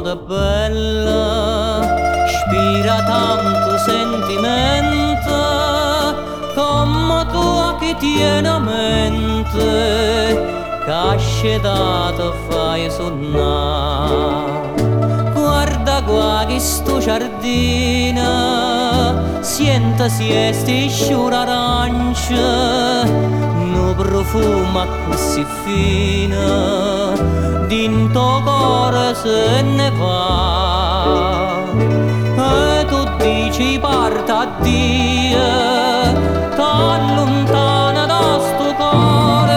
è bella, spira tanto sentimento, come tu che tieni a mente, che dato fai sonnare. Guarda qua che sto giardino, senta siesti sciura arancia, no profumo così fino, dinto cuore se ne va. E tu dici parta addio, t'allontana da sto cuore,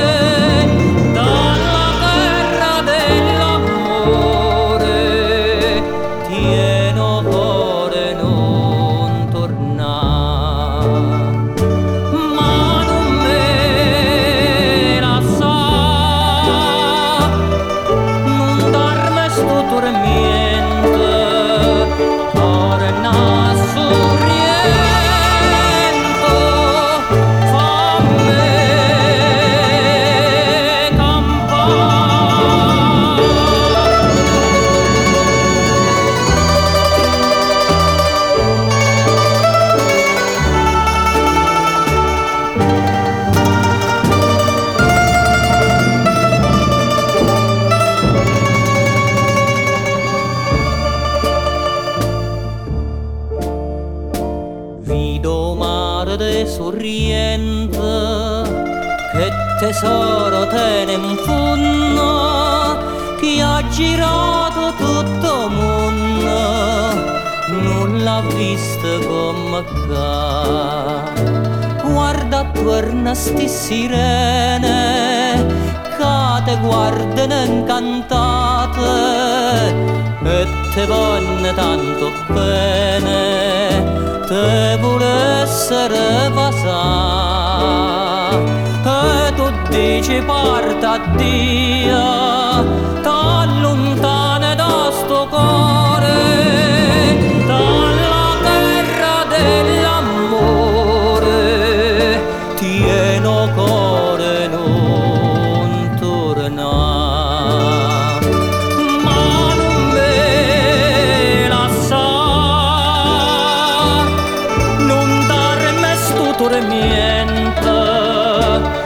dalla terra dell'amore, tieno cuore non tornare. Ma non me la sa, non darmi sto tormento, torna sorriento, fammi Vido mare de sorriente, che tesoro tiene in fondo, che ha girato tutto mondo, non l'ha visto come qua. Guarda attorno a sti sirene, che te guardano incantate, e te vanno tanto bene, te vuole essere pasà. E tu dici parta addio, t'allontana da sto cuore, dalla terra dell'amore, tieno cuore non torna. Ma non me la sa, non darmi sto tormento,